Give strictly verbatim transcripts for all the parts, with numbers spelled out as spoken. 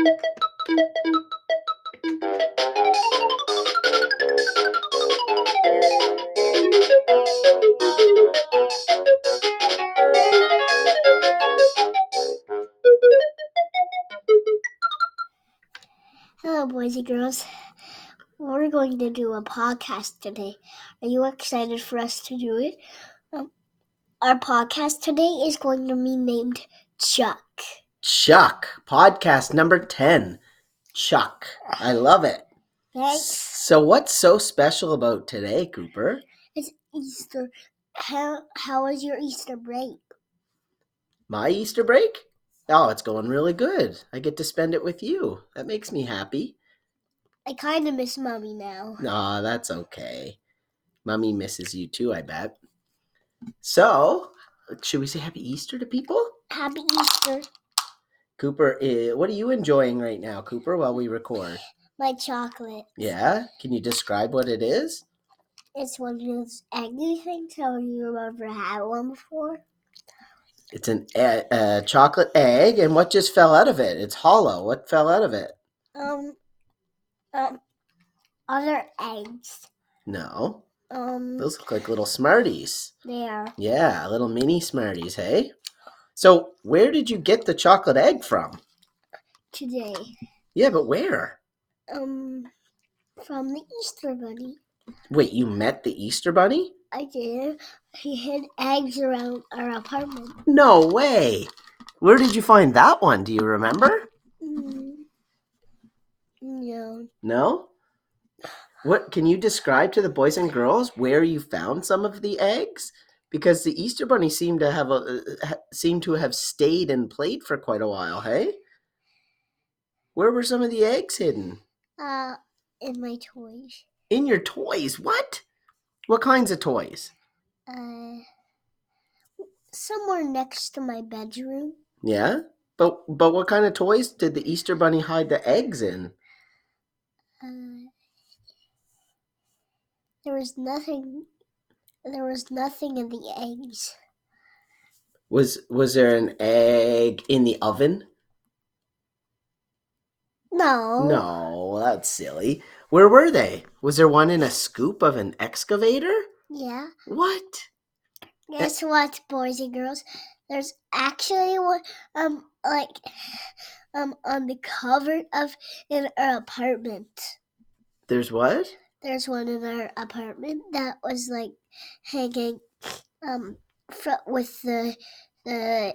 Hello, boys and girls. We're going to do a podcast today. Are you excited for us to do it? Um, our podcast today is going to be named Chuck. Chuck, podcast number ten. Chuck. I love it. Thanks. So what's so special about today, Cooper? It's Easter. How How was your Easter break? My Easter break? Oh, it's going really good. I get to spend it with you. That makes me happy. I kind of miss Mommy now. Aw, that's okay. Mommy misses you too, I bet. So, should we say Happy Easter to people? Happy Easter. Cooper, eh, what are you enjoying right now, Cooper, while we record? My chocolate. Yeah? Can you describe what it is? It's one of those eggy things. Have you remember had one before? It's an a, a chocolate egg, and what just fell out of it? It's hollow. What fell out of it? Um, um, other eggs. No. Um, Those look like little Smarties. they are Yeah, little mini Smarties, hey? So, where did you get the chocolate egg from? today. Yeah, but where? Um, from the Easter Bunny. Wait, you met the Easter Bunny? I did. He hid eggs around our apartment. No way. Where did you find that one? Do you remember? Mm, no. No? What can you describe to the boys and girls where you found some of the eggs? Because the Easter Bunny seemed to have a uh, seemed to have stayed and played for quite a while, hey? Where were some of the eggs hidden? Uh, in my toys. In your toys. What? What kinds of toys? Uh, somewhere next to my bedroom. Yeah? But but what kind of toys did the Easter Bunny hide the eggs in? Uh, there was nothing. There was nothing in the eggs. Was was there an egg in the oven? No. No, that's silly. Where were they? Was there one in a scoop of an excavator? Yeah. What? Guess what, boys and girls? There's actually one, um, like, um, on the cover of in our apartment. There's what? There's one in our apartment that was like hanging, um, fr- with the the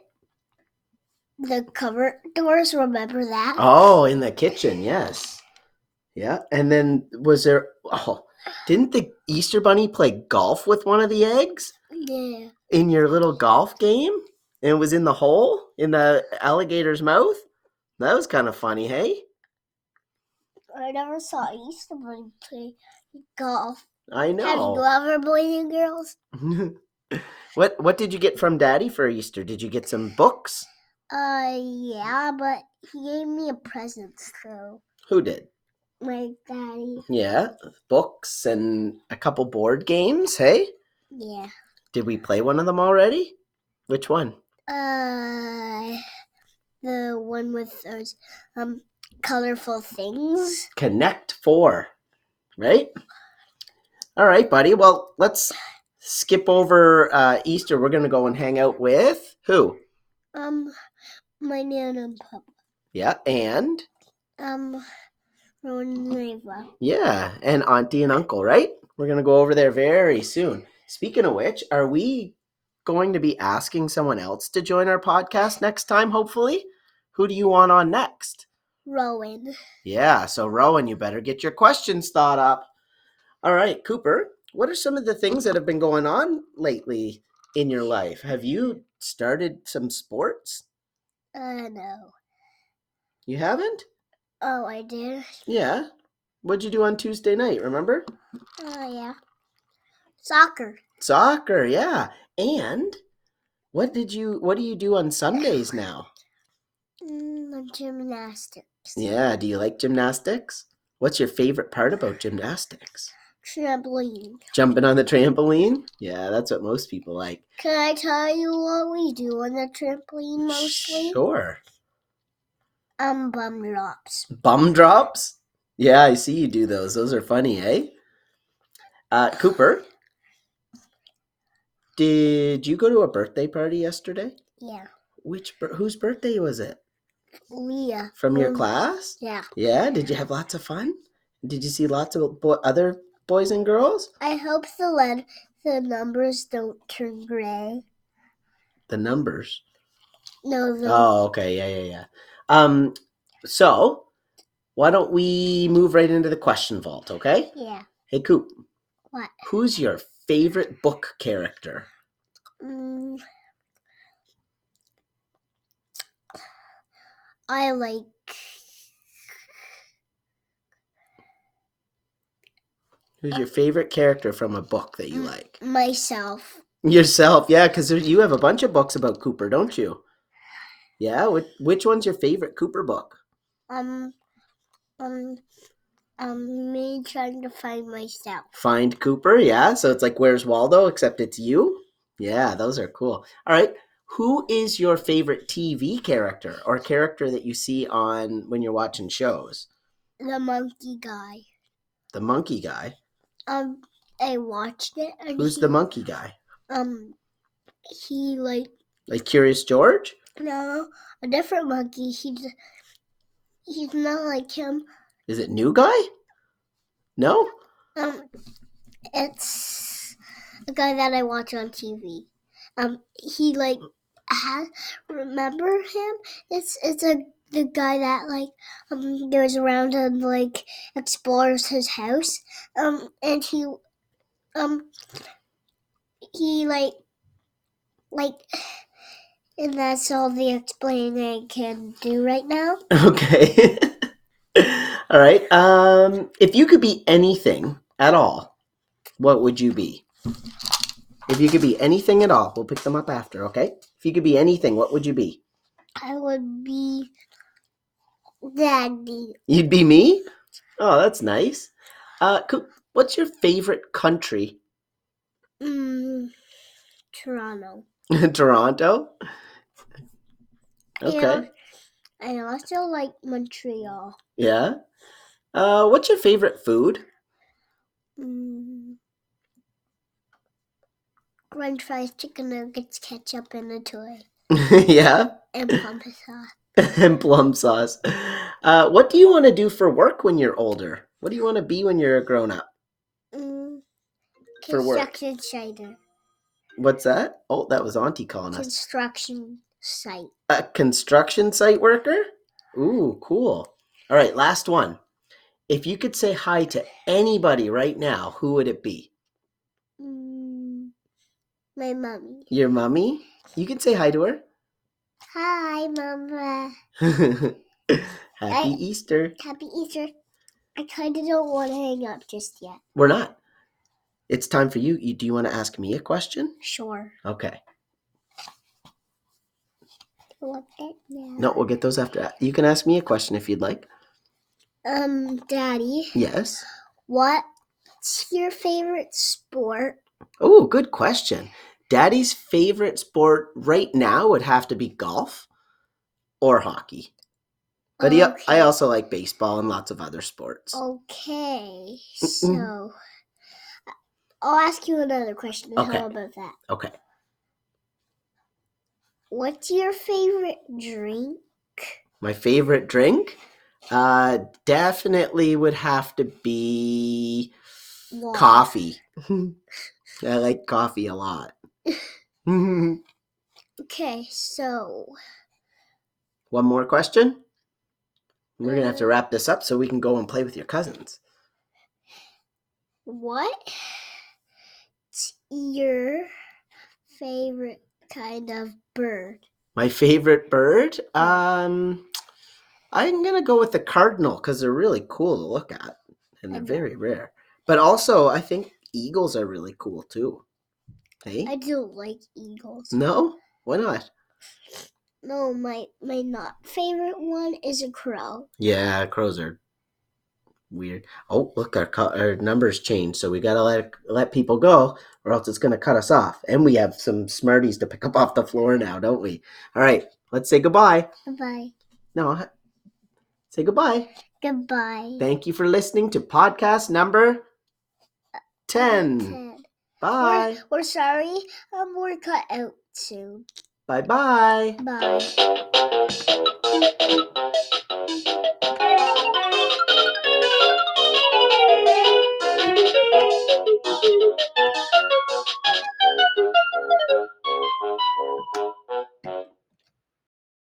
the cover doors. Remember that? Oh, in the kitchen, yes. Yeah. And then was there oh didn't the Easter Bunny play golf with one of the eggs? Yeah. In your little golf game? And it was in the hole? In the alligator's mouth? That was kind of funny, hey? I never saw Easter Bunny play golf. I Have you know. ever, boys and girls? What what did you get from Daddy for Easter? Did you get some books? Uh, yeah, but he gave me a present, so Who did? my daddy. Yeah, books and a couple board games, hey? Yeah. Did we play one of them already? Which one? Uh, the one with those um colorful things. Connect Four, right? All right, buddy. Well, let's skip over uh, Easter. We're going to go and hang out with who? Um, my Nana and Papa. Yeah, and? Um, Rowan and Ava. Yeah, and Auntie and Uncle, right? We're going to go over there very soon. Speaking of which, are we going to be asking someone else to join our podcast next time, hopefully? Who do you want on next? Rowan. Yeah, so Rowan, you better get your questions thought up. All right, Cooper, what are some of the things that have been going on lately in your life? Have you started some sports? Uh, no. You haven't? Oh, I did. Yeah. What'd you do on Tuesday night, remember? Oh, yeah. Soccer. Soccer, yeah. And what did you what do you do on Sundays now? Mm, gymnastics. Yeah, do you like gymnastics? What's your favorite part about gymnastics? Trampoline. Jumping on the trampoline? Yeah, that's what most people like. Can I tell you what we do on the trampoline mostly? Sure. Um, bum drops. Bum drops? Yeah, I see you do those. Those are funny, eh? Uh, Cooper, did you go to a birthday party yesterday? Yeah. Which bir- whose birthday was it? Leah. From your Um, class? Yeah. Yeah. Did you have lots of fun? Did you see lots of bo- other boys and girls? I hope the lead, the numbers don't turn gray. The numbers. No, the Oh, okay. Yeah, yeah, yeah. Um, so why don't we move right into the question vault, okay? yeah. Hey, Coop, What? who's your favorite book character? Mm, I like. Who's your favorite character from a book that you Mm. like? Myself. Yourself, yeah, because you have a bunch of books about Cooper, don't you? Yeah, which, which one's your favorite Cooper book? Um, um, um, me trying to find myself. Find Cooper, yeah. So it's like Where's Waldo, except it's you. Yeah, those are cool. All right, who is your favorite T V character or character that you see on when you're watching shows? The monkey guy. The monkey guy. Um, I watched it. And Who's he, the monkey guy? Um, he like Like Curious George? no, a different monkey. He's he's not like him. Is it New Guy? No? Um, it's a guy that I watch on T V. Um, he like has remember him? It's it's a the guy that like um goes around and like explores his house. Um, and he um he like like and that's all the explaining I can do right now. Okay. All right. Um, if you could be anything at all, what would you be? If you could be anything at all, we'll pick them up after, okay? If you could be anything, what would you be? I would be Daddy. You'd be me? Oh, that's nice. Uh, Coop, what's your favorite country? Mm, Toronto. Toronto? Okay. And I also like Montreal. Yeah. Uh, what's your favorite food? Mm, French fries, chicken nuggets, ketchup, and a toy. Yeah. And plum sauce. And plum sauce. Uh, what do you want to do for work when you're older? What do you want to be when you're a grown up? Mm, For work. construction site. What's that? Oh, that was Auntie calling us. Construction site. A construction site worker? Ooh, cool. All right, last one. If you could say hi to anybody right now, who would it be? Mm, my mommy. Your mommy? You can say hi to her. Hi, Mama. Happy I- Easter. Happy Easter. I kind of don't want to hang up just yet. We're not. It's time for you. you. Do you want to ask me a question? Sure. Okay. Look at now. No, we'll get those after. You can ask me a question if you'd like. Um, Daddy. Yes. What's your favorite sport? Oh, good question. Daddy's favorite sport right now would have to be golf or hockey. But he, Okay. I also like baseball and lots of other sports. Okay, so I'll ask you another question. Okay. How about that? Okay. What's your favorite drink? My favorite drink? Uh, definitely would have to be What? coffee. I like coffee a lot. One Okay, so more question? We're going to have to wrap this up so we can go and play with your cousins. what's your favorite kind of bird? My favorite bird? Um, I'm going to go with the cardinal because they're really cool to look at. And they're I know. very rare. But also, I think eagles are really cool too. Hey? I don't like eagles. No? Why not? No, my my not favorite one is a crow. Yeah, crows are weird. Oh, look, our co- our numbers changed, so we gotta let let people go, or else it's gonna cut us off. And we have some Smarties to pick up off the floor now, don't we? All right, let's say goodbye. Bye. No, Say goodbye. Goodbye. Thank you for listening to podcast number ten. ten. Bye. We're, we're sorry. Um, we're cut out soon. Bye-bye. Bye.